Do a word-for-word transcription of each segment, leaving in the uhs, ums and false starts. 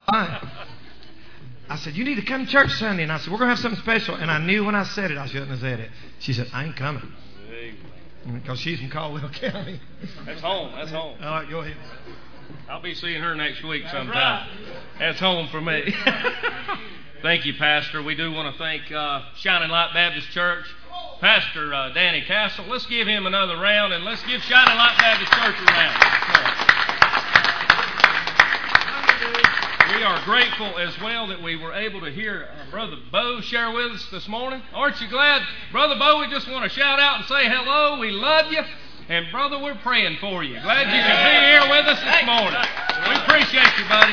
Fine. I said, you need to come to church Sunday. And I said, we're going to have something special. And I knew when I said it, I shouldn't have said it. She said, I ain't coming. Because she's from Caldwell County. That's home. That's home. All right, go ahead. I'll be seeing her next week That's sometime. Right. That's home for me. Thank you, Pastor. We do want to thank uh, Shining Light Baptist Church, Pastor uh, Danny Castle. Let's give him another round, and let's give Shining Light Baptist Church a round. We are grateful as well that we were able to hear uh, Brother Bo share with us this morning. Aren't you glad? Brother Bo, we just want to shout out and say hello. We love you. And, brother, we're praying for you. Glad you can be here with us this morning. We appreciate you, buddy.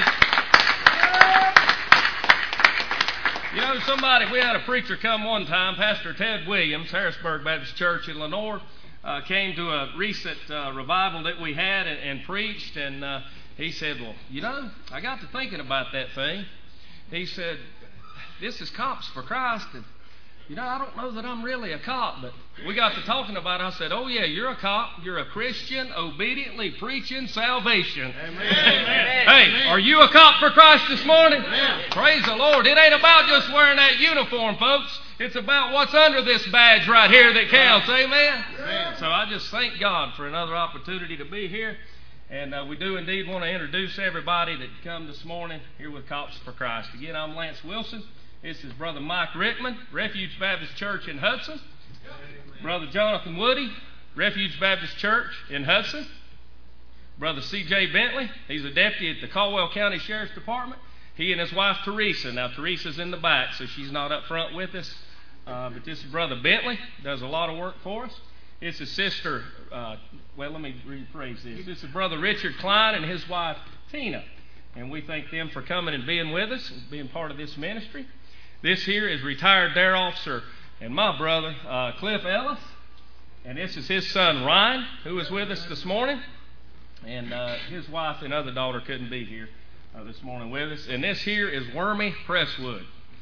You know, somebody, we had a preacher come one time, Pastor Ted Williams, Harrisburg Baptist Church in Lenore, uh, came to a recent uh, revival that we had and, and preached, and uh, he said, well, you know, I got to thinking about that thing. He said, this is Cops for Christ, and, you know, I don't know that I'm really a cop, but we got to talking about it. I said, oh, yeah, you're a cop. You're a Christian obediently preaching salvation. Amen. Amen. Hey, are you a cop for Christ this morning? Amen. Praise the Lord. It ain't about just wearing that uniform, folks. It's about what's under this badge right here that counts. Amen. Amen. So I just thank God for another opportunity to be here. And uh, we do indeed want to introduce everybody that come this morning here with Cops for Christ. Again, I'm Lance Wilson. This is Brother Mike Rickman, Refuge Baptist Church in Hudson. Brother Jonathan Woody, Refuge Baptist Church in Hudson. Brother C J Bentley, he's a deputy at the Caldwell County Sheriff's Department. He and his wife Teresa. Now, Teresa's in the back, so she's not up front with us. Uh, but this is Brother Bentley, does a lot of work for us. It's his sister, uh, well, let me rephrase this. This is Brother Richard Klein and his wife Tina. And we thank them for coming and being with us and being part of this ministry. This here is retired dare officer and my brother, uh, Cliff Ellis. And this is his son, Ryan, who is with us this morning. And uh, his wife and other daughter couldn't be here uh, this morning with us. And this here is Wormy Presswood.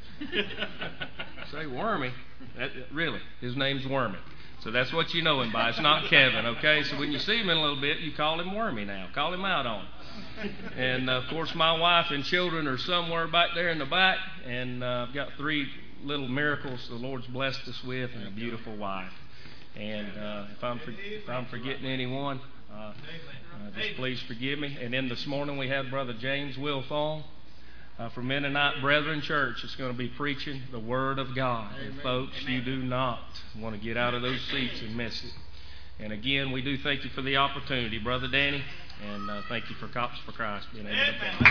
Say Wormy. That, really, his name's Wormy. So that's what you know him by. It's not Kevin, okay? So when you see him in a little bit, you call him Wormy now. Call him out on it. And, uh, of course, my wife and children are somewhere back there in the back. And uh, I've got three little miracles the Lord's blessed us with and a beautiful wife. And uh, if, I'm for, if I'm forgetting anyone, uh, uh, just please forgive me. And then this morning we have Brother James Wilfong uh, from Mennonite Brethren Church. It's going to be preaching the Word of God. Amen. And folks, Amen. You do not want to get out of those seats and miss it. And again, we do thank you for the opportunity, Brother Danny, and uh, thank you for Cops for Christ being able to come.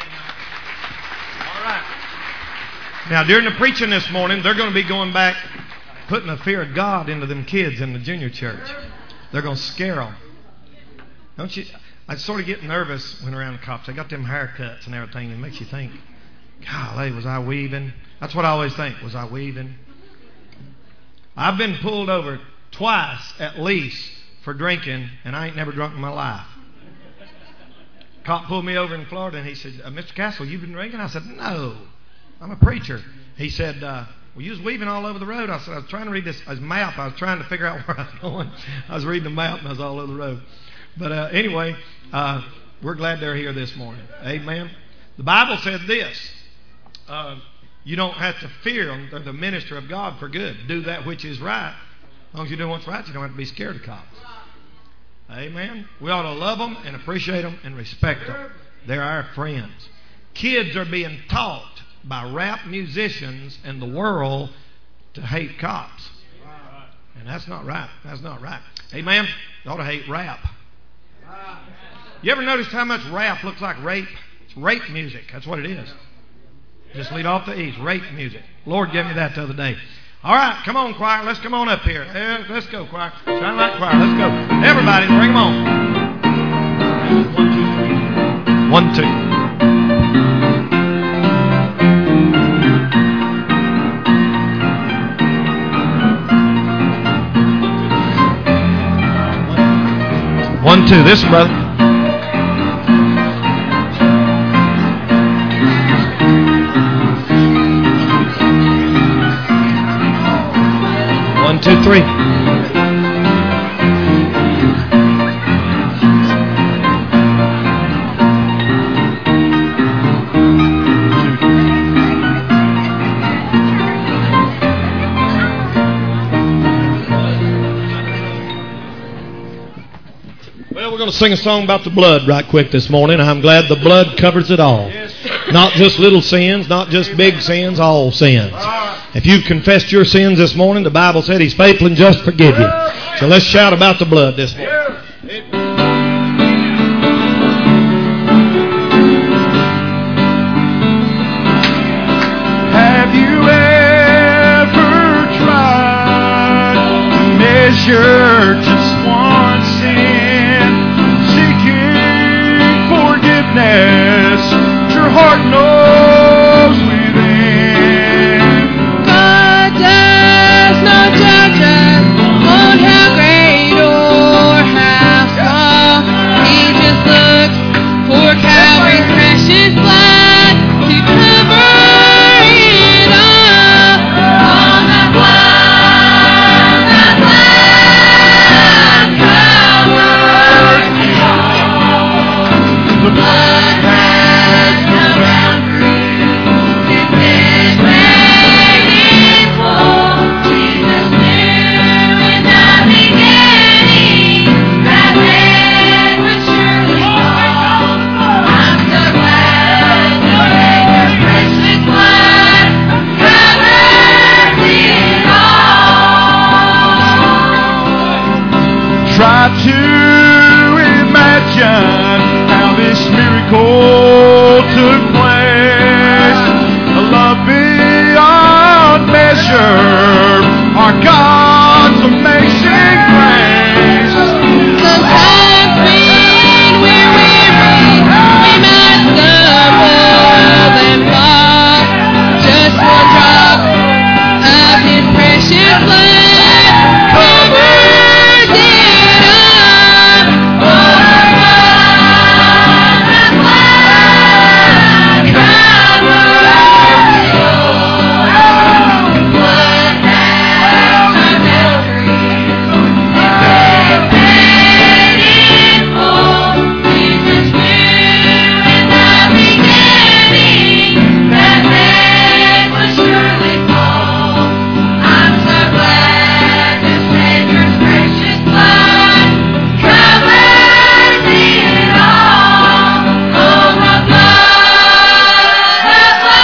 All right. Now, during the preaching this morning, they're going to be going back, putting the fear of God into them kids in the junior church. They're going to scare them. Don't you? I sort of get nervous when around the cops. They got them haircuts and everything. It makes you think, golly, was I weaving? That's what I always think. Was I weaving? I've been pulled over twice at least for drinking, and I ain't never drunk in my life. Cop pulled me over in Florida, and he said, uh, Mister Castle, you've been drinking? I said, no, I'm a preacher. He said, uh, well, you was weaving all over the road. I said, I was trying to read this, this map. I was trying to figure out where I was going. I was reading the map, and I was all over the road. But uh, anyway, uh, we're glad they're here this morning. Amen. The Bible said this. Uh, you don't have to fear them. They're the minister of God for good. Do that which is right. As long as you do what's right, you don't have to be scared of cops. Amen. We ought to love them and appreciate them and respect them. They're our friends. Kids are being taught by rap musicians and the world to hate cops. And that's not right. That's not right. Amen. You ought to hate rap. You ever noticed how much rap looks like rape? It's rape music. That's what it is. Just lead off the E's. Rape music. Lord gave me that the other day. All right, come on, choir. Let's come on up here. Let's go, choir. Shine like choir. Let's go. Everybody, bring them on. One, two, three. One, two. One, two. This, brother. One, two, three. going to sing a song about the blood right quick this morning. I'm glad the blood covers it all. Not just little sins, not just big sins, all sins. If you've confessed your sins this morning, the Bible said He's faithful and just to forgive you. So let's shout about the blood this morning. Have you ever tried to measure just one sin, seeking forgiveness? Your heart knows within. God does not judge us on how great or how small. He just looks for Calvary's precious blood to cover it all. On the blood, the blood covers it all. The blood has no boundaries. It is waiting for. Jesus knew in the beginning that man would surely fall. I'm so glad the Savior's precious blood covers it all. Try to imagine how this miracle took place. A love beyond measure, our God's amazing grace. Sometimes when we're weary, we might stumble and fall. Just one drop of His precious blood covers it all. Oh, the blood, the blood covers it all. Blood has no boundaries. Jesus knew in the beginning that man would surely fall. I'm so glad the Savior's precious blood covers it all. Oh, the blood, the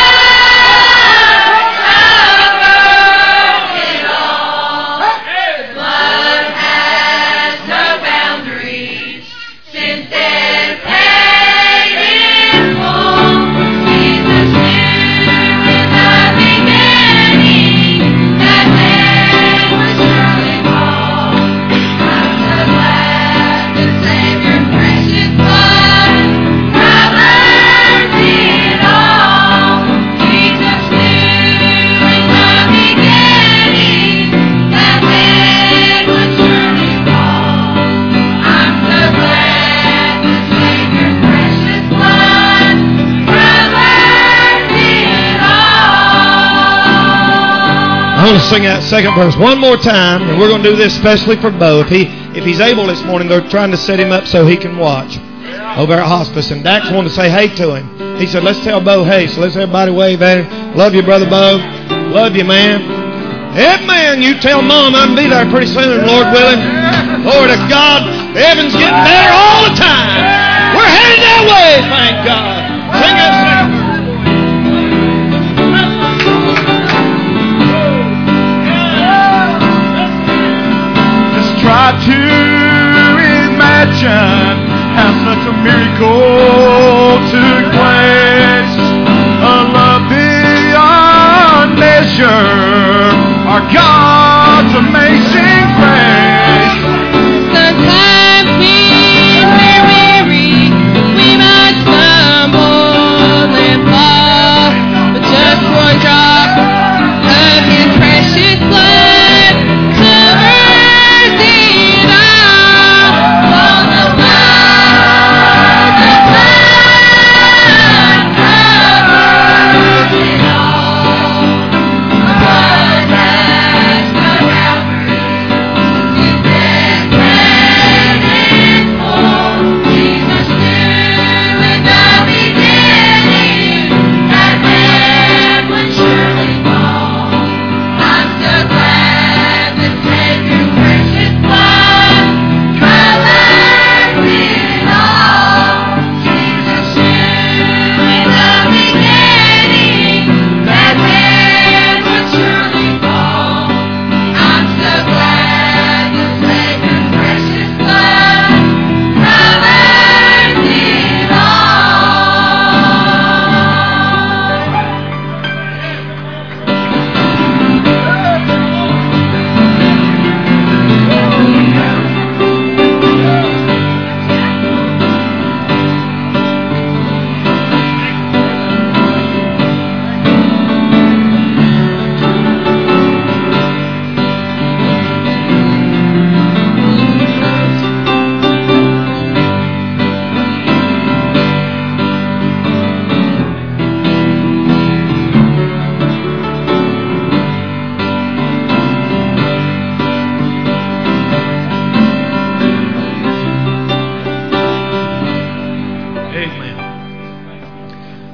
blood covers it all. Blood has no boundaries. Sin's dead paid in full. Jesus knew in the beginning that man would surely fall. I'm so glad the Savior's precious blood covers it all. Jesus knew in the beginning that man would surely fall. I'm so glad the Savior's precious blood covers it all. I want to sing that second verse one more time, and we're going to do this especially for Bo. If, he, if he's able this morning, they're trying to set him up so he can watch over at hospice. And Dax wanted to say hey to him. He said, let's tell Bo hey. So let's everybody wave at him. Love you, Brother Bo. Love you, man. Amen. You tell Mom I'm going to be there pretty soon, Lord willing. Glory to God. Heaven's getting better all the time. We're headed that way, thank God. Sing that second verse. Just try to imagine how such a miracle took place. A love beyond measure, our God's amazing grace. Sometimes when we're weary, we might stumble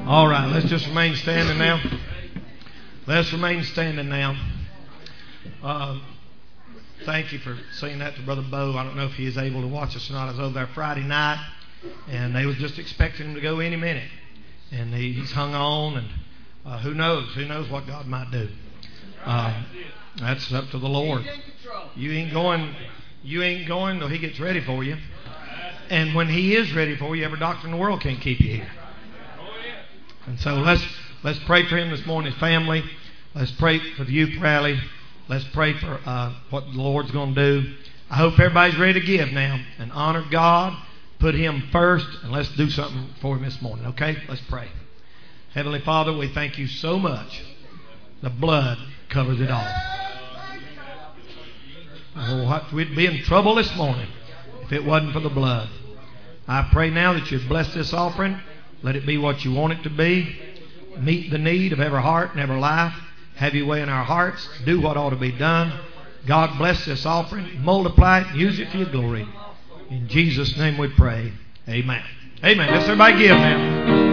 All right, let's just remain standing now. Let's remain standing now. Uh, thank you for saying that to Brother Bo. I don't know if he is able to watch us or not. I was over there Friday night, and they was just expecting him to go any minute. And he, he's hung on, and uh, who knows? Who knows what God might do? Uh, that's up to the Lord. You ain't going. You ain't going till He gets ready for you. And when He is ready for you, every doctor in the world can't keep you here. And so let's let's pray for him this morning, his family. Let's pray for the youth rally. Let's pray for uh, what the Lord's going to do. I hope everybody's ready to give now and honor God. Put Him first, and let's do something for Him this morning. Okay? Let's pray. Heavenly Father, we thank You so much. The blood covers it all. Oh, we'd be in trouble this morning if it wasn't for the blood. I pray now that You'd bless this offering. Let it be what You want it to be. Meet the need of every heart and every life. Have Your way in our hearts. Do what ought to be done. God bless this offering. Multiply it and use it for Your glory. In Jesus' name we pray. Amen. Amen. Let's everybody give now.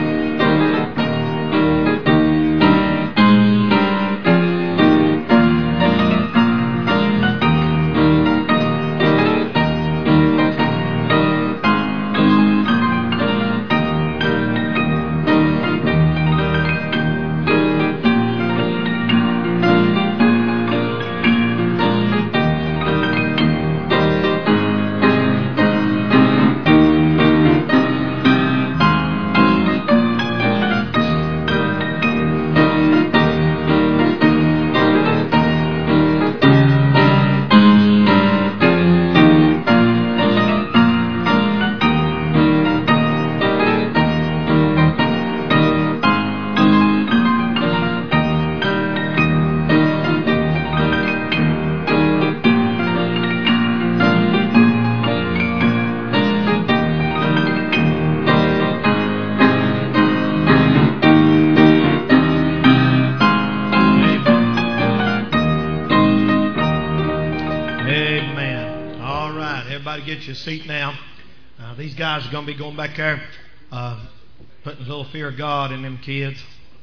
Your seat now. Uh, these guys are going to be going back there, uh, putting a little fear of God in them kids.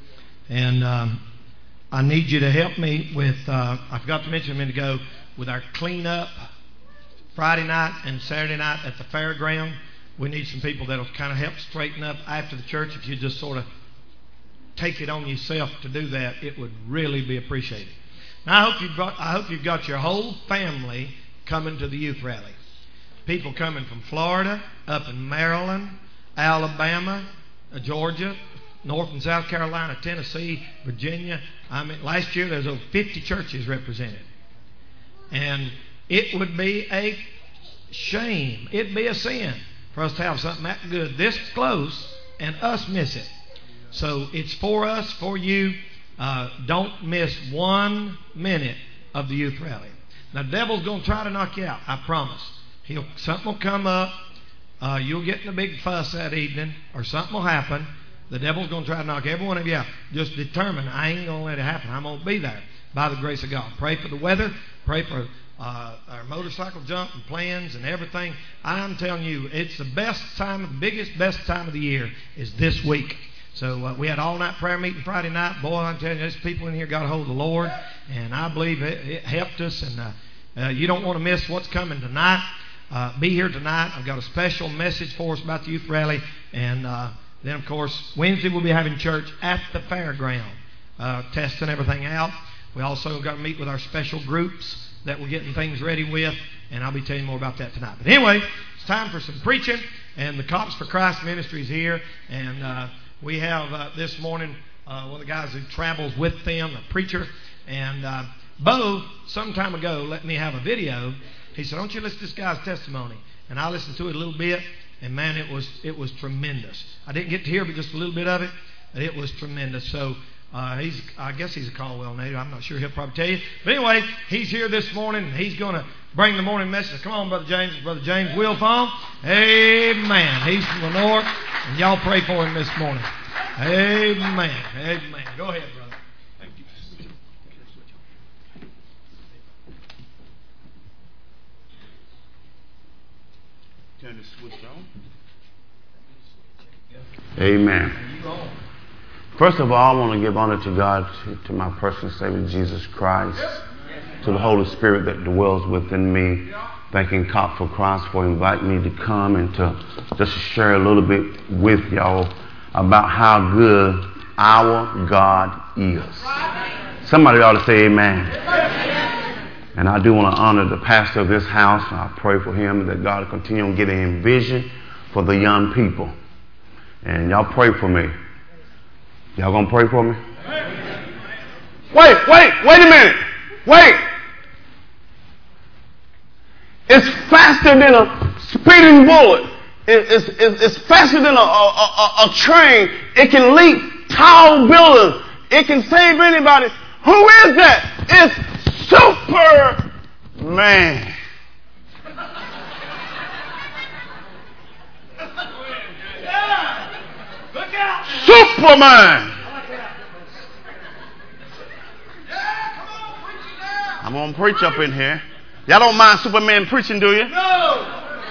And um, I need you to help me with, uh, I forgot to mention a minute ago, with our cleanup Friday night and Saturday night at the fairground. We need some people that will kind of help straighten up after the church. If you just sort of take it on yourself to do that, it would really be appreciated. Now, I hope you've got, I hope you've got your whole family coming to the youth rally. People coming from Florida, up in Maryland, Alabama, uh, Georgia, North and South Carolina, Tennessee, Virginia. I mean, last year there was over fifty churches represented. And it would be a shame, it'd be a sin for us to have something that good this close and us miss it. So it's for us, for you. Uh, don't miss one minute of the youth rally. Now, the devil's going to try to knock you out, I promise. He'll, something will come up. Uh, you'll get in a big fuss that evening, or something will happen. The devil's going to try to knock every one of you out. Just determine, I ain't going to let it happen. I'm going to be there by the grace of God. Pray for the weather. Pray for uh, our motorcycle jump and plans and everything. I'm telling you, it's the best time, the biggest, best time of the year is this week. So uh, we had all-night prayer meeting Friday night. Boy, I'm telling you, there's people in here got a hold of the Lord, and I believe it, it helped us. And uh, uh, you don't want to miss what's coming tonight. Uh, be here tonight. I've got a special message for us about the youth rally. And uh, then, of course, Wednesday we'll be having church at the fairground, uh, testing everything out. We also got to meet with our special groups that we're getting things ready with. And I'll be telling you more about that tonight. But anyway, it's time for some preaching. And the Cops for Christ Ministry is here. And uh, we have uh, this morning uh, one of the guys who travels with them, a preacher. And uh, Bo, some time ago, let me have a video. He said, "Don't you listen to this guy's testimony?" And I listened to it a little bit, and man, it was it was tremendous. I didn't get to hear but just a little bit of it, but it was tremendous. So uh, he's, I guess he's a Caldwell native. I'm not sure. He'll probably tell you. But anyway, he's here this morning, and he's going to bring the morning message. Come on, Brother James. Brother James Wilfong. Amen. He's from the north, and y'all pray for him this morning. Amen. Amen. Go ahead, brother. Turn the switch on. Amen. First of all, I want to give honor to God, to, to my personal Savior, Jesus Christ, to the Holy Spirit that dwells within me. Thanking God for Christ for inviting me to come and to just share a little bit with y'all about how good our God is. Somebody ought to say amen. And I do want to honor the pastor of this house. I pray for him that God will continue on getting him vision for the young people. And y'all pray for me. Y'all gonna pray for me? Wait, wait, wait a minute. Wait. It's faster than a speeding bullet. It's, it's, it's faster than a, a, a, a train. It can leap tall buildings. It can save anybody. Who is that? It's Superman. Superman. I'm going to preach up in here. Y'all don't mind Superman preaching, do you? No.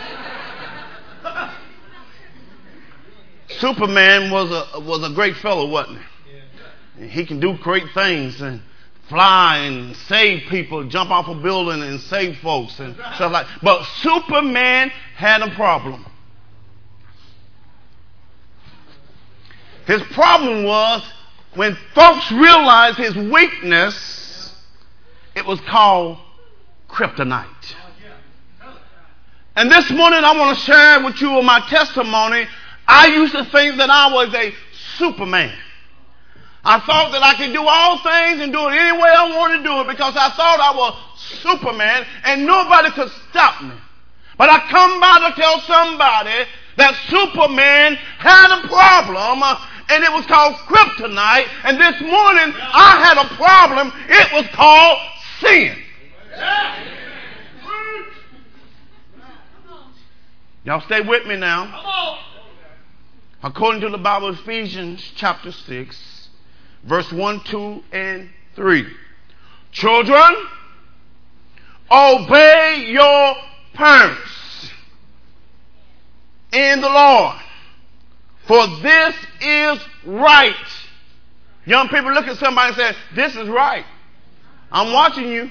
Superman was a was a great fellow, wasn't he? He can do great things and fly and save people, jump off a building and save folks and stuff like that. But Superman had a problem. His problem was when folks realized his weakness, it was called kryptonite. And this morning I want to share with you my testimony. I used to think that I was a Superman. I thought that I could do all things and do it any way I wanted to do it because I thought I was Superman and nobody could stop me. But I come by to tell somebody that Superman had a problem uh, and it was called kryptonite. And this morning I had a problem. It was called sin. Y'all stay with me now. According to the Bible, Ephesians chapter six, verse one, two, and three. Children, obey your parents in the Lord, for this is right. Young people look at somebody and say, this is right. I'm watching you.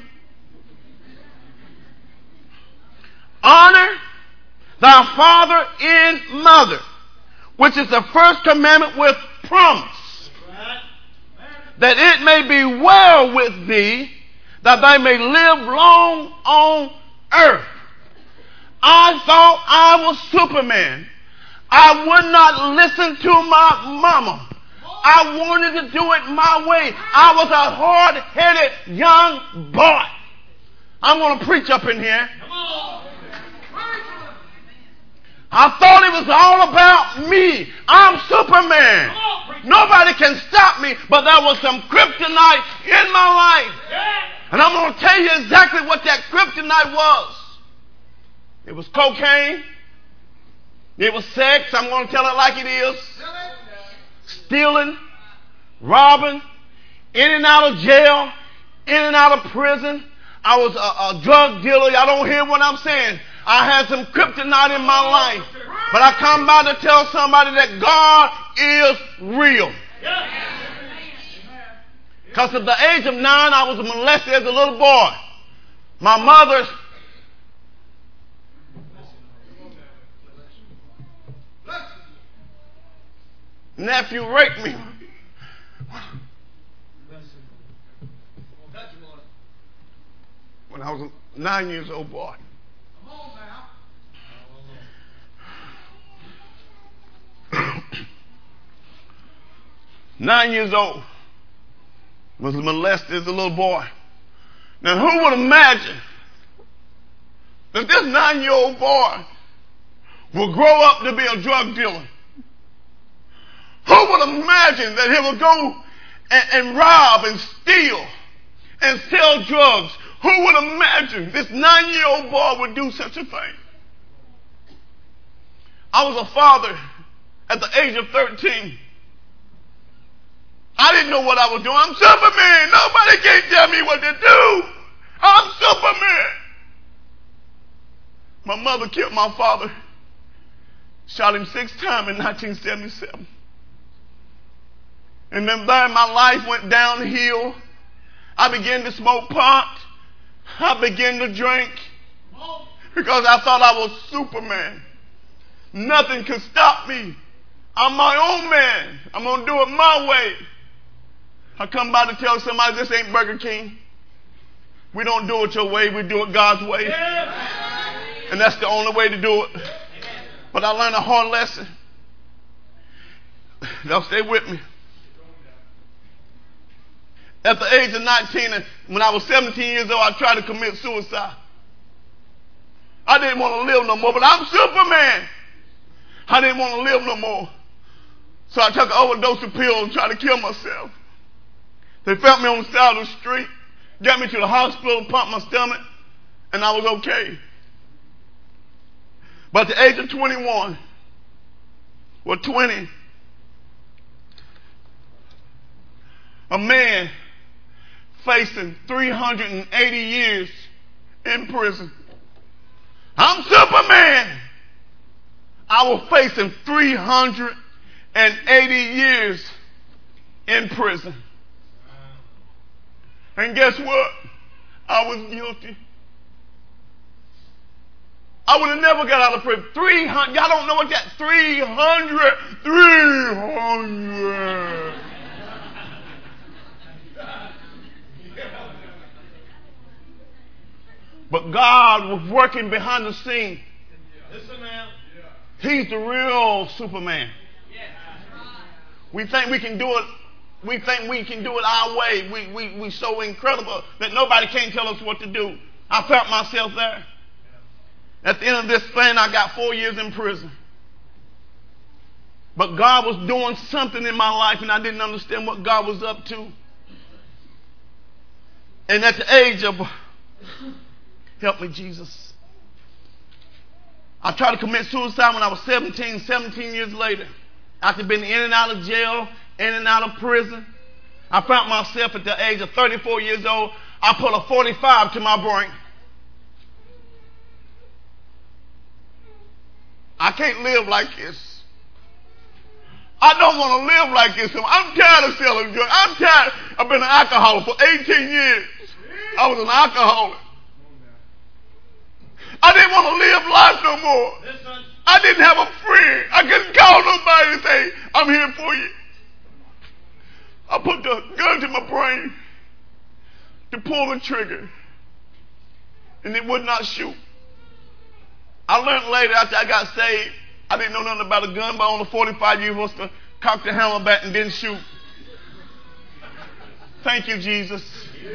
Honor thy father and mother, which is the first commandment with promise, that it may be well with thee, that thou may live long on earth. I thought I was Superman. I would not listen to my mama. I wanted to do it my way. I was a hard-headed young boy. I'm going to preach up in here. I thought it was all about me. I'm Superman. Nobody can stop me, but there was some kryptonite in my life. And I'm going to tell you exactly what that kryptonite was. It was cocaine. It was sex. I'm going to tell it like it is. Stealing, robbing, in and out of jail, in and out of prison. I was a, a drug dealer. Y'all don't hear what I'm saying. I had some kryptonite in my life. But I come by to tell somebody that God is real. Because at the age of nine, I was molested as a little boy. My mother's nephew raped me. When I was a nine years old boy. Nine years old. Was molested as a little boy. Now who would imagine that this nine-year-old boy will grow up to be a drug dealer? Who would imagine that he would go and, and rob and steal and sell drugs? Who would imagine this nine-year-old boy would do such a thing? I was a father at the age of thirteen. I didn't know what I was doing. I'm Superman. Nobody can tell me what to do. I'm Superman. My mother killed my father. Shot him six times in nineteen seventy-seven. And then there my life went downhill. I began to smoke pot. I began to drink. Because I thought I was Superman. Nothing could stop me. I'm my own man. I'm going to do it my way. I come by to tell somebody this ain't Burger King. We don't do it your way. We do it God's way. And that's the only way to do it. But I learned a hard lesson. Now stay with me. At the age of nineteen, when I was seventeen years old, I tried to commit suicide. I didn't want to live no more, but I'm Superman. I didn't want to live no more. So I took an overdose of pills and tried to kill myself. They found me on the side of the street, got me to the hospital, pumped my stomach, and I was okay. But at the age of twenty-one, or twenty, a man facing three hundred eighty years in prison. I'm Superman. I was facing three hundred eighty years in prison. And guess what? I was guilty. I would have never got out of prison. three hundred, y'all don't know what that, three hundred, three hundred. But God was working behind the scene. Listen now. He's the real Superman. We think we can do it. We think we can do it our way. We we we so incredible that nobody can tell us what to do. I felt myself there. At the end of this thing, I got four years in prison. But God was doing something in my life, and I didn't understand what God was up to. And at the age of, help me, Jesus, I tried to commit suicide when I was seventeen, seventeen years later. After being in and out of jail, in and out of prison, I found myself at the age of thirty-four years old. I put a forty-five to my brain. I can't live like this. I don't want to live like this. I'm tired of selling drugs. I'm tired. I've been an alcoholic for eighteen years. I was an alcoholic. I didn't want to live life no more. I didn't have a friend. I couldn't call nobody and say, I'm here for you. I put the gun to my brain to pull the trigger, and it would not shoot. I learned later after I got saved, I didn't know nothing about a gun, but on the forty-five you was to cock the hammer back and didn't shoot. Thank you, Jesus.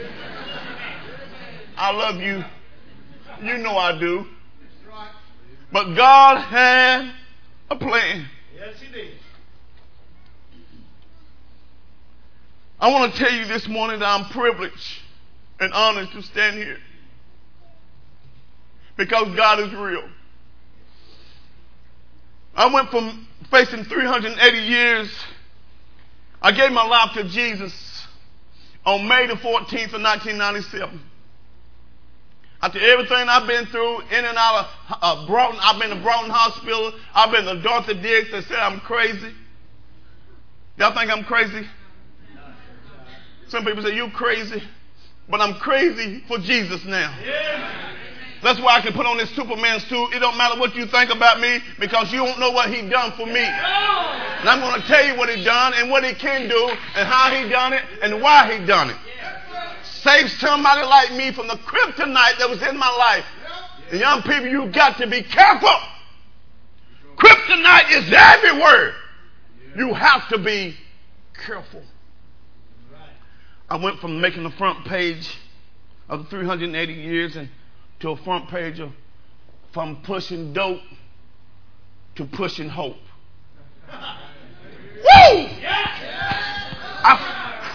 I love you. You know I do. But God had a plan. Yes, He did. I want to tell you this morning that I'm privileged and honored to stand here. Because God is real. I went from facing three hundred eighty years. I gave my life to Jesus on May the fourteenth of nineteen ninety-seven. After everything I've been through, in and out of uh, Broughton, I've been to Broughton Hospital. I've been to Dorothy Diggs. They said I'm crazy. Y'all think I'm crazy? Some people say, you crazy. But I'm crazy for Jesus now. Yeah. That's why I can put on this Superman suit. It don't matter what you think about me because you don't know what He done for me. And I'm going to tell you what He done and what He can do and how He done it and why He done it. Save somebody like me from the kryptonite that was in my life. And young people, you got to be careful. Kryptonite is everywhere. You have to be careful. I went from making the front page of the three hundred eighty years and to a front page of from pushing dope to pushing hope. Woo! I,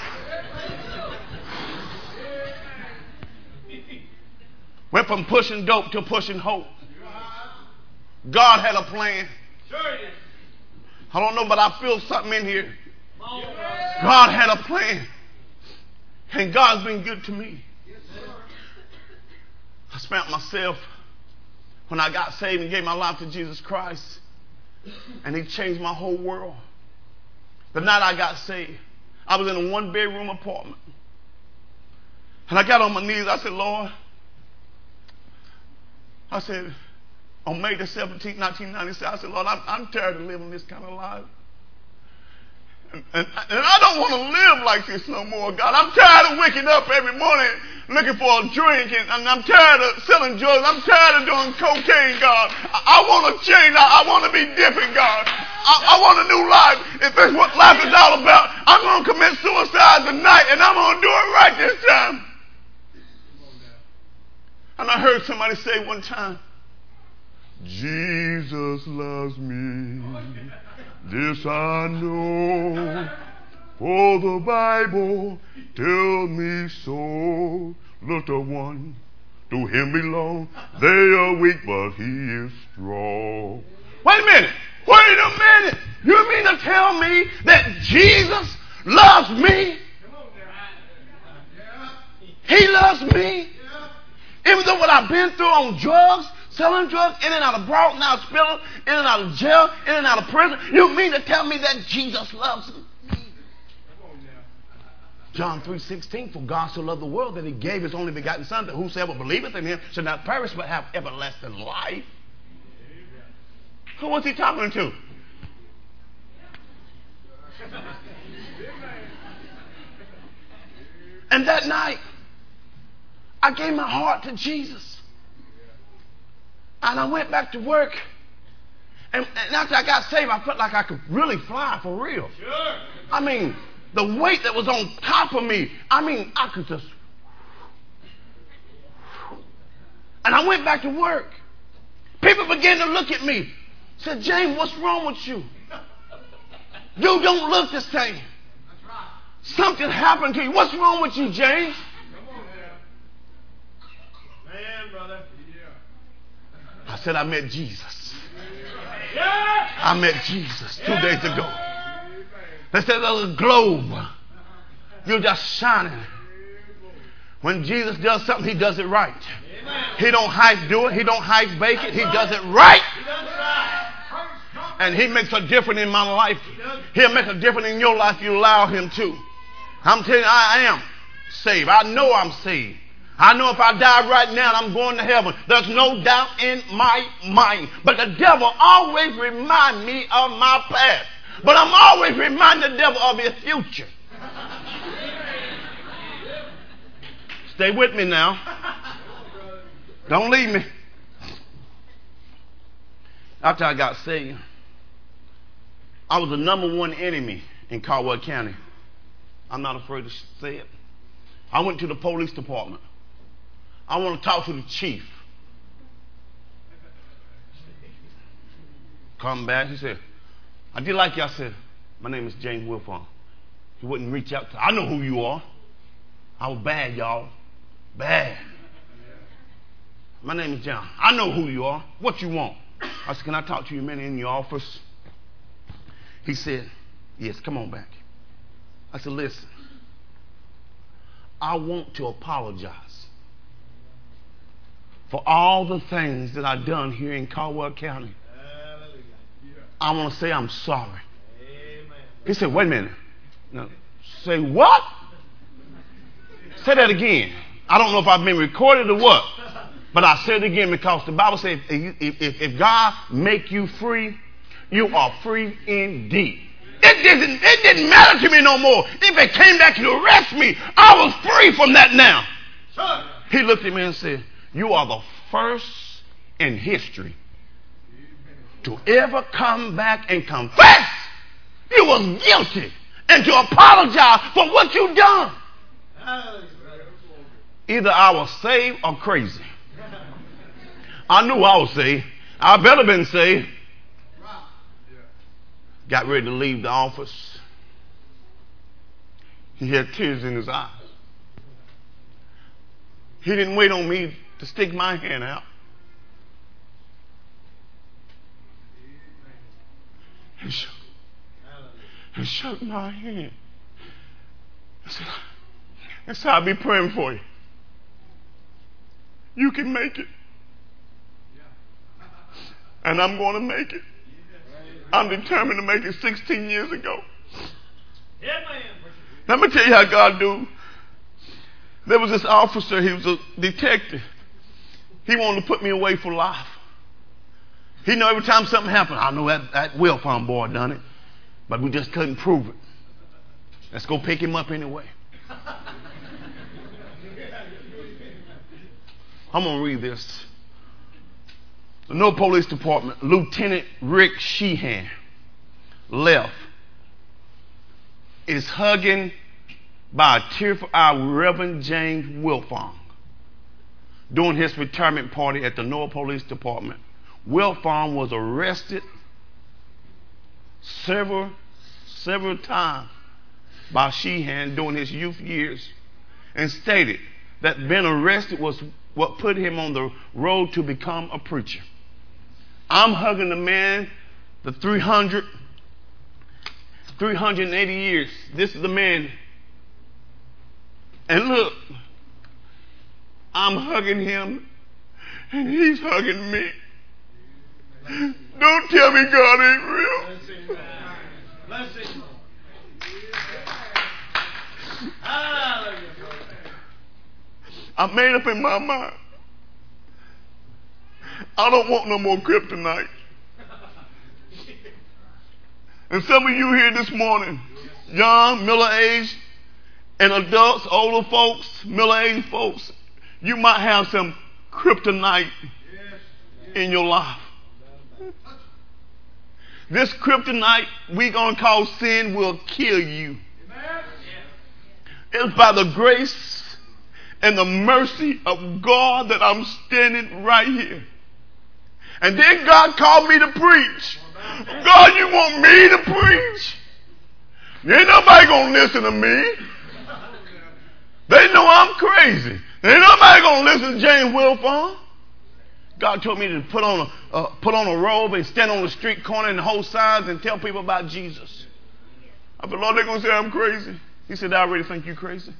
went from pushing dope to pushing hope. God had a plan. I don't know, but I feel something in here. God had a plan. And God's been good to me. I spent myself, when I got saved and gave my life to Jesus Christ, And he changed my whole world. The night I got saved, I was in a one-bedroom apartment. And I got on my knees. I said, Lord, I said, on May the seventeenth, nineteen ninety-seven, I said, Lord, I'm, I'm tired of living this kind of life. And, and, and I don't want to live like this no more, God. I'm tired of waking up every morning looking for a drink, and, and I'm tired of selling drugs. I'm tired of doing cocaine, God. I, I want to change. I, I want to be different, God. I, I want a new life. If that's what life is all about, I'm going to commit suicide tonight, and I'm going to do it right this time. And I heard somebody say one time, Jesus loves me. This I know, for the Bible tells me so. Little one, to him belong. They are weak, but he is strong. Wait a minute. Wait a minute. You mean to tell me that Jesus loves me? He loves me? Even though what I've been through on drugs, selling drugs, in and out of broad, now spilling, in and out of jail, in and out of prison. You mean to tell me that Jesus loves me? John three sixteen, for God so loved the world that he gave his only begotten Son, that whosoever believeth in him shall not perish but have everlasting life. Who was he talking to? And that night, I gave my heart to Jesus. And I went back to work. And, and after I got saved, I felt like I could really fly for real. Sure. I mean, the weight that was on top of me, I mean, I could just... And I went back to work. People began to look at me. Said, James, what's wrong with you? You don't look the same. Something happened to you. What's wrong with you, James? Man, brother. I said, I met Jesus. I met Jesus two days ago. They said, there's a globe. You're just shining. When Jesus does something, he does it right. He don't hype do it. He don't hype bake it. He does it right. And he makes a difference in my life. He'll make a difference in your life if you allow him to. I'm telling you, I am saved. I know I'm saved. I know if I die right now, I'm going to heaven. There's no doubt in my mind. But the devil always reminds me of my past. But I'm always reminding the devil of his future. Stay with me now. Don't leave me. After I got saved, I was the number one enemy in Caldwell County. I'm not afraid to say it. I went to the police department. I want to talk to the chief. Come back. He said, I did like you. I said, my name is James Wilfong. He wouldn't reach out to, I know who you are. I was bad, y'all. Bad. My name is John. I know who you are. What you want? I said, can I talk to you a minute in your office? He said, yes, come on back. I said, listen, I want to apologize for all the things that I've done here in Caldwell County. I want to say I'm sorry. He said, wait a minute. No. Say what? Say that again. I don't know if I've been recorded or what, but I said it again because the Bible says if, if, if God make you free, you are free indeed. It didn't, it didn't matter to me no more. If they came back to arrest me, I was free from that now. He looked at me and said, you are the first in history to ever come back and confess you was guilty and to apologize for what you done. Either I was saved or crazy. I knew I was saved. I better been saved. Got ready to leave the office. He had tears in his eyes. He didn't wait on me to stick my hand out. He shook, he shook my hand. I said, I said, I'll be praying for you. You can make it. And I'm going to make it. I'm determined to make it sixteen years ago. Let me tell you how God do. There was this officer, he was a detective. He wanted to put me away for life. He knew every time something happened, I know that, that Wilfon boy done it, but we just couldn't prove it. Let's go pick him up anyway. I'm going to read this. The No Police Department, Lieutenant Rick Sheehan left, is hugging by a tearful eye Reverend James Wilfong during his retirement party at the Noah Police Department. Wilfong was arrested several, several times by Sheehan during his youth years and stated that being arrested was what put him on the road to become a preacher. I'm hugging the man, the three hundred, three hundred eighty years. This is the man. And look, I'm hugging him, and he's hugging me. Don't tell me God ain't real. Blessing. I made up in my mind. I don't want no more kryptonite. And some of you here this morning, young, middle-aged, and adults, older folks, middle-aged folks, you might have some kryptonite in your life. This kryptonite we gonna call sin will kill you. It's by the grace and the mercy of God that I'm standing right here. And then God called me to preach. God, you want me to preach? Ain't nobody gonna listen to me. They know I'm crazy. Ain't nobody gonna listen to James Wilfong. God told me to put on a uh, put on a robe and stand on the street corner and hold signs and tell people about Jesus. I said, Lord, they're gonna say I'm crazy. He said, I already think you're crazy.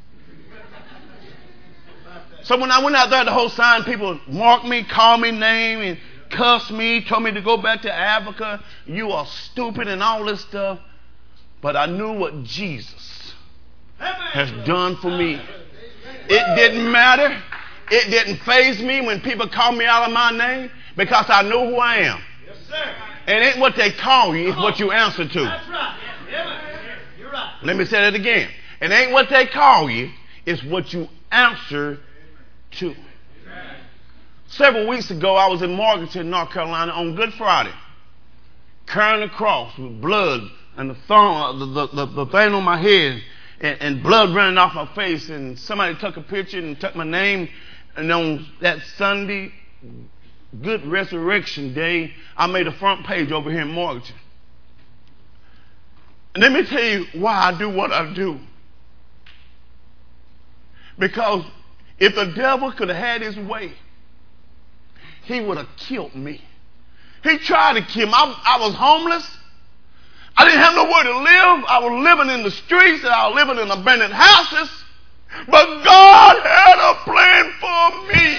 So when I went out there to hold sign, people marked me, called me name, and cussed me, told me to go back to Africa. You are stupid and all this stuff. But I knew what Jesus has done for me. It didn't matter. It didn't faze me when people called me out of my name because I know who I am. Yes, sir. It ain't what they call you, it's what you answer to. That's right. You're right. Let me say that again. It ain't what they call you, it's what you answer to. Several weeks ago, I was in Morganton, North Carolina on Good Friday, carrying the cross with blood and the thorn, the, the, the, the thing on my head, and, and blood running off my face. And somebody took a picture and took my name. And on that Sunday, Good Resurrection Day, I made a front page over here in Morganton. And let me tell you why I do what I do. Because if the devil could have had his way, he would have killed me. He tried to kill me. I, I was homeless. I didn't have nowhere to live. I was living in the streets, and I was living in abandoned houses. But God had a plan for me.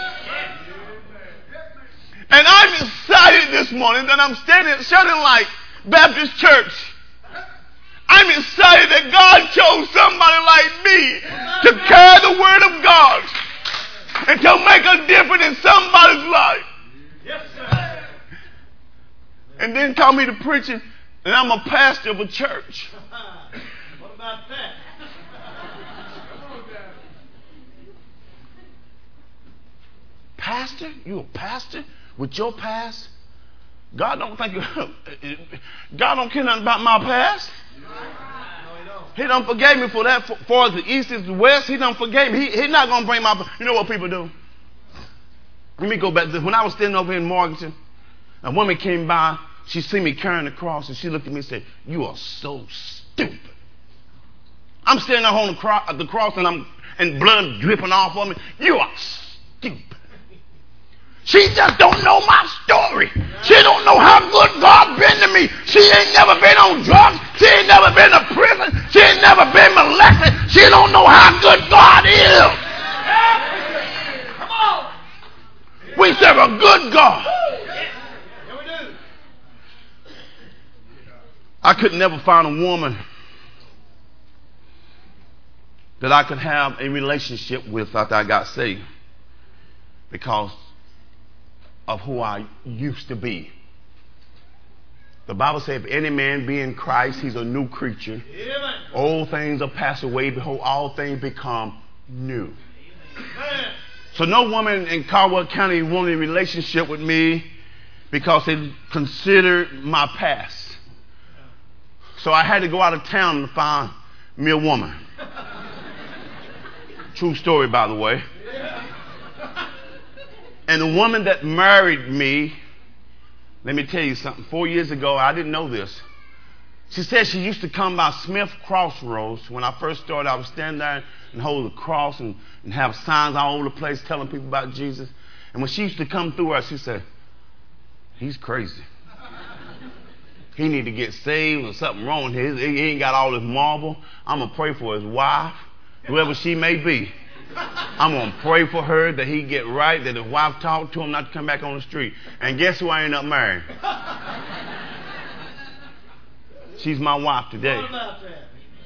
And I'm excited this morning that I'm standing at Shutting Light Baptist Church. I'm excited that God chose somebody like me to carry the word of God and to make a difference in somebody's life. Yes, sir. And then call me to preaching, and I'm a pastor of a church. What about that? Pastor? You a pastor with your past? God don't think God don't care nothing about my past. He done forgave me for that. For, for the east is the west, he done forgave me. He, he's not gonna bring my. You know what people do? Let me go back to when I was standing over here in Morganton. A woman came by. She seen me carrying the cross, and she looked at me and said, "You are so stupid." I'm standing there on the cross, the cross, and I'm and blood dripping off of me. You are stupid. She just don't know my story. She don't know how good God been to me. She ain't never been on drugs. She ain't never been to prison. She ain't never been molested. She don't know how good God is. Come on. We serve a good God. I could never find a woman that I could have a relationship with after I got saved because of who I used to be. The Bible says, if any man be in Christ, he's a new creature. Amen. Old things are passed away. Behold, all things become new. Amen. So no woman in Caldwell County wanted a relationship with me because they considered my past. So I had to go out of town to find me a woman. True story, by the way. And the woman that married me, let me tell you something. Four years ago, I didn't know this. She said she used to come by Smith Crossroads. When I first started, I would stand there and hold the cross and, and have signs all over the place telling people about Jesus. And when she used to come through her, she said, he's crazy. He need to get saved or something wrong with him. He ain't got all this marble. I'm going to pray for his wife, whoever she may be. I'm going to pray for her that he get right, that his wife talk to him not to come back on the street. And guess who I end up marrying? She's my wife today. What about that?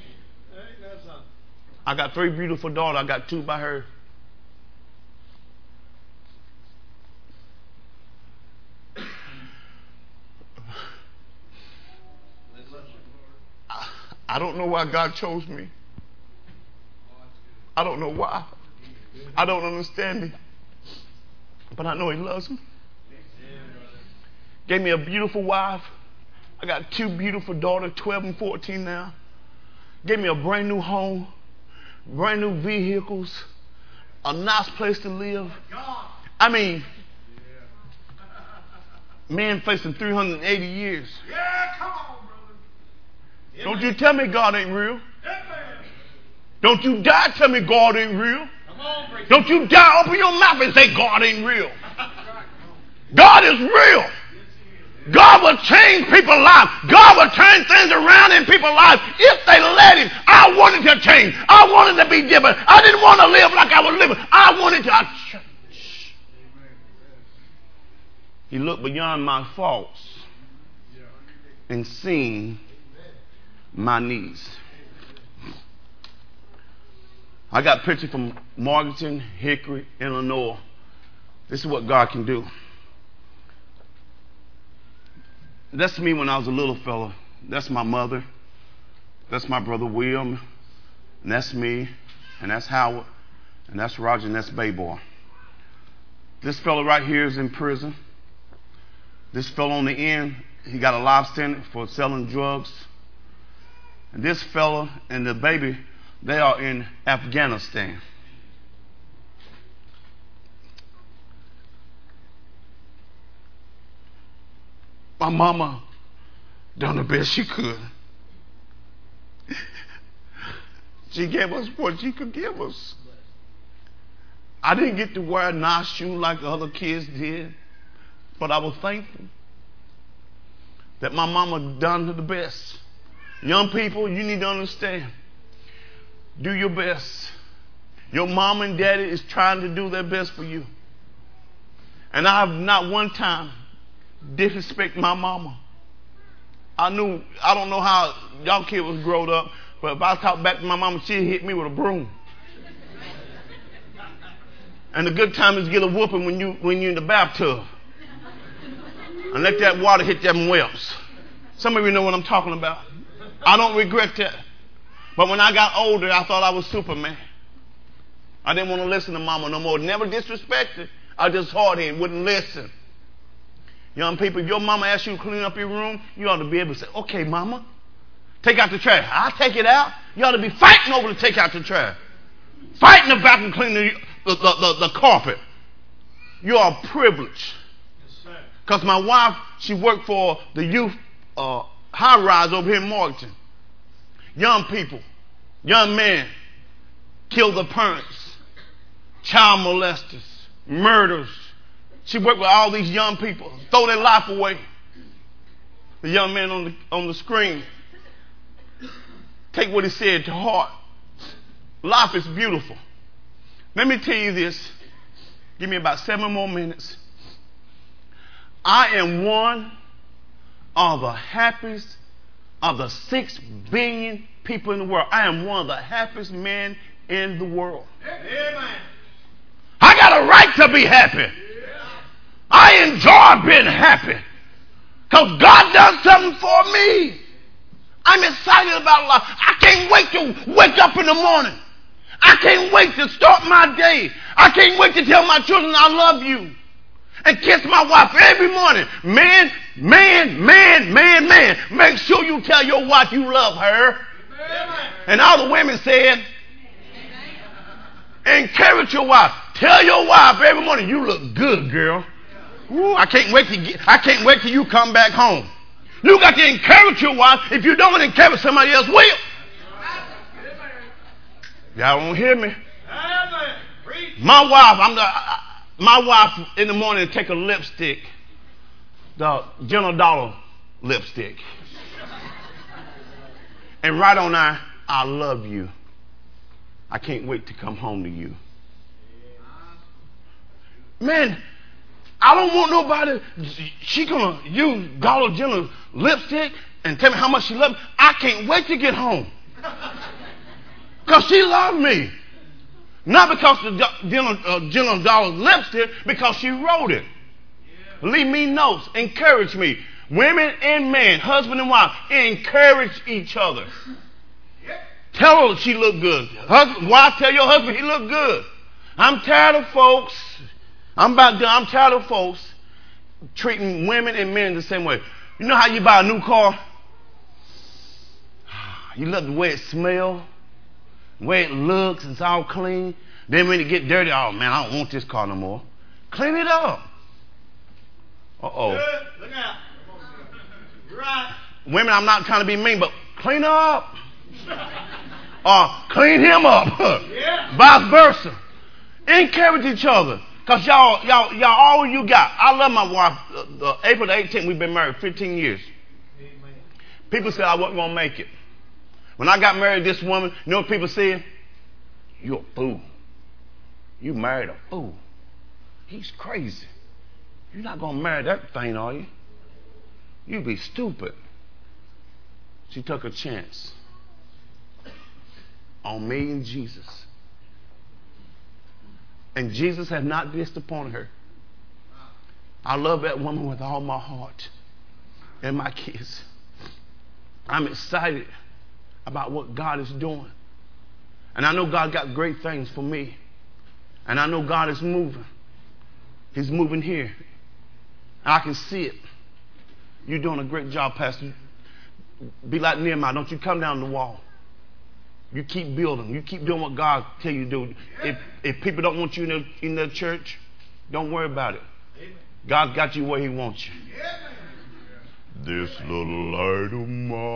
I got three beautiful daughters. I got two by her. I, I don't know why God chose me. I don't know why. I don't understand it. But I know he loves me. Gave me a beautiful wife. I got two beautiful daughters, twelve and fourteen now. Gave me a brand new home, brand new vehicles, a nice place to live. I mean, man facing three hundred eighty years. Yeah, come on, brother. Don't you tell me God ain't real. Don't you dare tell me God ain't real. Don't you dare open your mouth and say God ain't real. God is real. God will change people's lives. God will turn things around in people's lives if they let him. I wanted to change. I wanted to be different. I didn't want to live like I was living. I wanted to change. He looked beyond my faults and seen my needs. I got a picture from Morganton, Hickory, Illinois. This is what God can do. That's me when I was a little fella. That's my mother. That's my brother William. And that's me. And that's Howard. And that's Roger. And that's Bayboy. This fella right here is in prison. This fella on the end, he got a life sentence for selling drugs. And this fella and the baby, they are in Afghanistan. My mama done the best she could. She gave us what she could give us. I didn't get to wear a nice shoe like the other kids did, but I was thankful that my mama done the best. Young people, you need to understand. Do your best. Your mom and daddy is trying to do their best for you. And I have not one time disrespect my mama. I knew, I don't know how y'all kids was growed up, but if I talk back to my mama, she'd hit me with a broom. And the good time is to get a whooping when you when you're in the bathtub. And let that water hit them whelps. Some of you know what I'm talking about. I don't regret that. But when I got older, I thought I was Superman. I didn't want to listen to mama no more. Never disrespected. I just hard-headed, wouldn't listen. Young people, if your mama asks you to clean up your room, you ought to be able to say, okay, mama, take out the trash. I'll take it out. You ought to be fighting over to take out the trash. Fighting about and cleaning the, the, the, the, the carpet. You are privileged. Because my wife, she worked for the youth uh, high rise over here in Morganton. Young people, young men, kill their parents, child molesters, murders. She worked with all these young people, throw their life away. The young man on the, on the screen, take what he said to heart. Life is beautiful. Let me tell you this. Give me about seven more minutes. I am one of the happiest of the six billion people in the world, I am one of the happiest men in the world. Amen. I got a right to be happy. I enjoy being happy because God does something for me. I'm excited about life. I can't wait to wake up in the morning. I can't wait to start my day. I can't wait to tell my children I love you and kiss my wife every morning. Man, man, man, man, man. Make sure you tell your wife you love her. Amen. And all the women said, encourage your wife. Tell your wife every morning, you look good, girl. Ooh, I can't wait to get, I can't wait till you come back home. You got to encourage your wife. If you don't encourage, somebody else will. Y'all won't hear me. My wife, I'm the, my wife in the morning take a lipstick, the General Dollar lipstick, and write on there, I love you. I can't wait to come home to you. Man, I don't want nobody, she gonna use Dollar General lipstick and tell me how much she loves me. I can't wait to get home. Because she loved me. Not because the General, uh, General Dollar lipstick, because she wrote it. Yeah. Leave me notes. Encourage me. Women and men, husband and wife, encourage each other. Yeah. Tell her she look good. Husband, wife, tell your husband he look good. I'm tired of folks. I'm about done. I'm tired of folks treating women and men the same way. You know how you buy a new car? You love the way it smells, the way it looks, it's all clean. Then when it get dirty, oh man, I don't want this car no more. Clean it up. Uh-oh. Look out. You're right. Women, I'm not trying to be mean, but clean her up. Or clean him up. Yeah. Vice versa. Encourage each other. Because y'all, y'all, y'all, all you got. I love my wife. Uh, uh, April the eighteenth, we've been married fifteen years. Amen. People said I wasn't going to make it. When I got married to this woman, you know what people said? You're a fool. You married a fool. He's crazy. You're not going to marry that thing, are you? You be stupid. She took a chance on me and Jesus. And Jesus has not disappointed her. I love that woman with all my heart and my kids. I'm excited about what God is doing. And I know God got great things for me. And I know God is moving. He's moving here. And I can see it. You're doing a great job, Pastor. Be like Nehemiah. Don't you come down the wall. You keep building. You keep doing what God tell you to do. If if people don't want you in the, in the church, don't worry about it. God's got you where He wants you. This little light of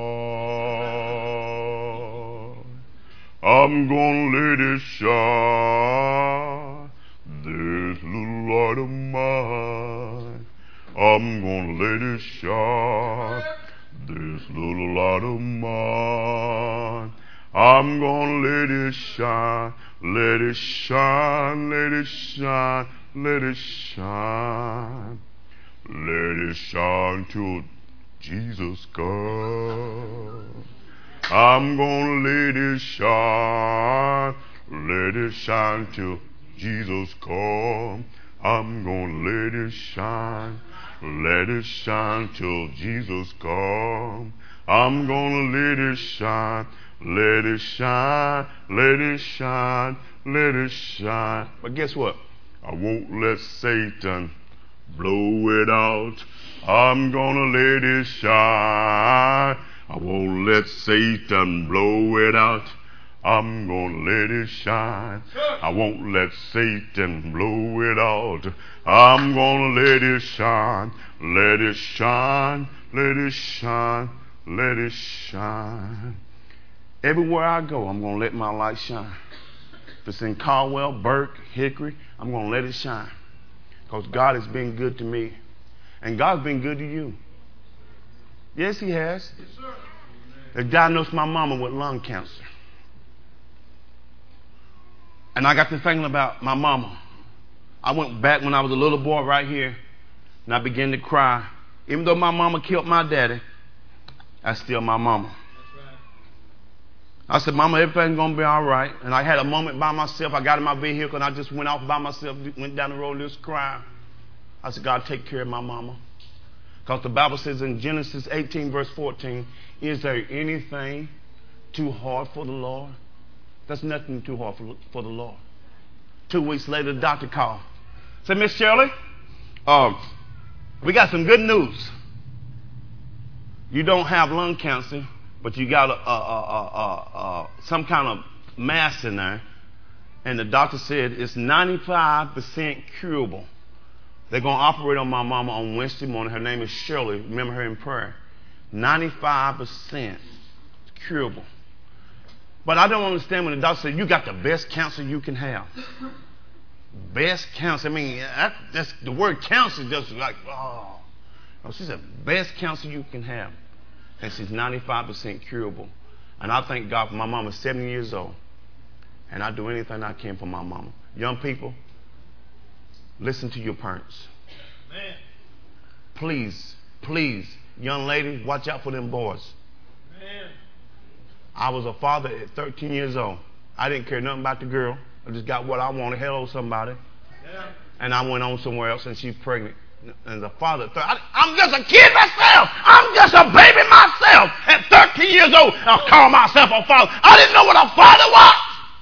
mine, I'm gonna let it shine. This little light of mine, I'm gonna let it shine. This little light of mine, I'm gonna let it shine, let it shine, let it shine, let it shine. Let it shine till Jesus comes. I'm gonna let it shine, let it shine till Jesus comes. I'm gonna let it shine, let it shine till Jesus comes. I'm gonna let it shine, let it shine, let it shine, let it shine. But guess what? I won't let Satan blow it out. I'm gonna let it shine. I won't let Satan blow it out. I'm gonna let it shine. I won't let Satan blow it out. I'm gonna let it shine. Let it shine. Let it shine. Let it shine. Everywhere I go, I'm going to let my light shine. If it's in Caldwell, Burke, Hickory, I'm going to let it shine. Because God has been good to me. And God's been good to you. Yes, He has. Yes, sir. They diagnosed my mama with lung cancer. And I got to thinking about my mama. I went back when I was a little boy right here. And I began to cry. Even though my mama killed my daddy, That's still my mama. I said, Mama, everything's going to be all right. And I had a moment by myself. I got in my vehicle and I just went off by myself, went down the road just crying. I said, God, take care of my mama. Because the Bible says in Genesis eighteen, verse fourteen, is there anything too hard for the Lord? There's nothing too hard for, for the Lord. Two weeks later, the doctor called. Said, Miss Shirley, um, we got some good news. You don't have lung cancer, but you got a, a, a, a, a, some kind of mass in there. And the doctor said it's ninety-five percent curable. They're going to operate on my mama on Wednesday morning. Her name is Shirley. Remember her in prayer. ninety-five percent curable. But I don't understand when the doctor said, you got the best cancer you can have. Best cancer. I mean, that, that's, the word cancer just like, oh. oh. She said, best cancer you can have. And she's ninety-five percent curable. And I thank God for my mama, seventy years old. And I do anything I can for my mama. Young people, listen to your parents. Man. Please, please, young ladies, watch out for them boys. Man. I was a father at thirteen years old. I didn't care nothing about the girl. I just got what I wanted. Hello, somebody. Yeah. And I went on somewhere else, and she's pregnant. And the father, I, I'm just a kid myself. I'm just a baby myself. At thirteen years old, I call myself a father. I didn't know what a father was.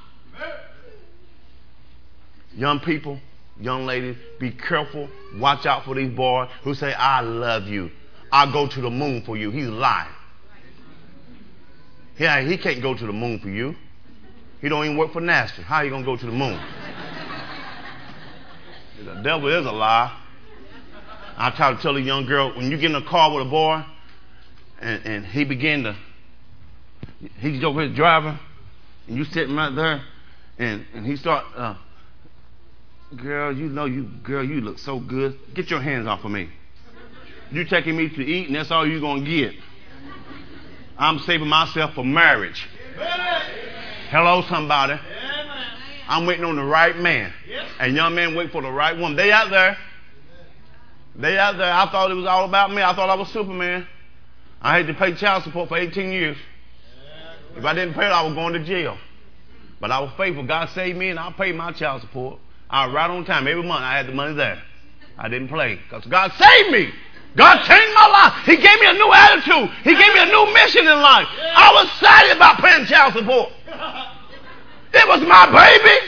Young people, young ladies, be careful. Watch out for these boys who say, I love you. I'll go to the moon for you. He's lying. Yeah, he can't go to the moon for you. He don't even work for NASA. How are you going to go to the moon? The devil is a lie. I try to tell a young girl, when you get in a car with a boy, and, and he begin to, he's over here driving, and you sitting right there, and, and he start, uh, girl, you know you, girl, you look so good. Get your hands off of me. You taking me to eat, and that's all you're going to get. I'm saving myself for marriage. Hello, somebody. I'm waiting on the right man. And young men wait for the right woman. They out there. They out there. I thought it was all about me. I thought I was Superman. I had to pay child support for eighteen years. If I didn't pay it, I was going to jail. But I was faithful. God saved me, and I paid my child support. I was right on time. Every month I had the money there. I didn't play because God saved me. God changed my life. He gave me a new attitude. He gave me a new mission in life. I was excited about paying child support. It was my baby.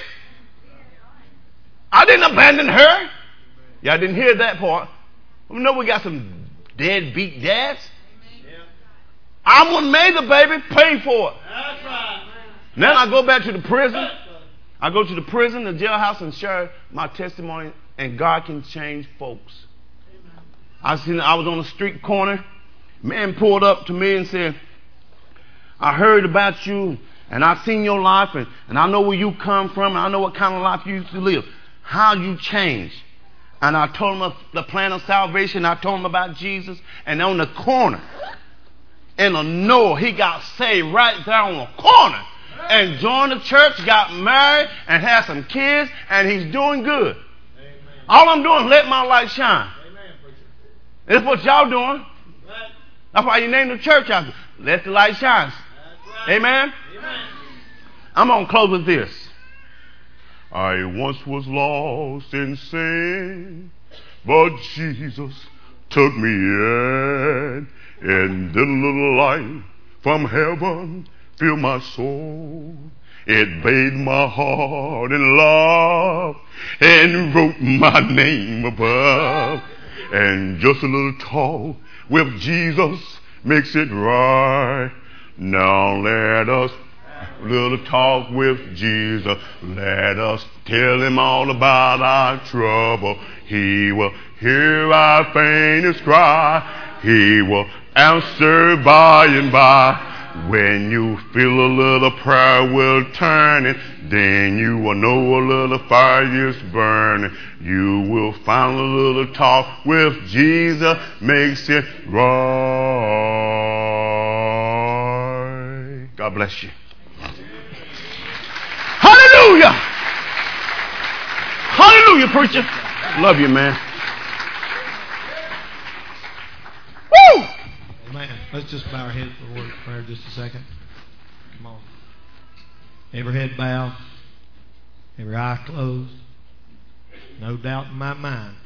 I didn't abandon her. Y'all didn't hear that part. We know we got some deadbeat dads. I'm the one who made the baby, paid for it. That's right. Then I go back to the prison. I go to the prison, the jailhouse, and share my testimony, and God can change folks. I seen I was on a street corner. Man pulled up to me and said, I heard about you, and I seen your life, and, and I know where you come from, and I know what kind of life you used to live. How you changed. And I told him the plan of salvation. I told him about Jesus. And on the corner, in a no, he got saved right there on the corner. And joined the church, got married, and had some kids, and he's doing good. Amen. All I'm doing is let my light shine. That's what y'all doing. That's why you named the church out there. Let the light shine. Right. Amen? Amen. I'm going to close with this. I once was lost in sin, but Jesus took me in, and the little light from heaven filled my soul. It bathed my heart in love and wrote my name above. And just a little talk with Jesus makes it right. Now let us little talk with Jesus. Let us tell him all about our trouble. He will hear our faintest cry. He will answer by and by. When you feel a little prayer will turn it, then you will know a little fire is burning. You will find a little talk with Jesus makes it right. God bless you. Hallelujah. Hallelujah, preacher. Love you, man. Woo! Amen. Let's just bow our heads for a word of prayer just a second. Come on. Every head bowed, every eye closed. No doubt in my mind,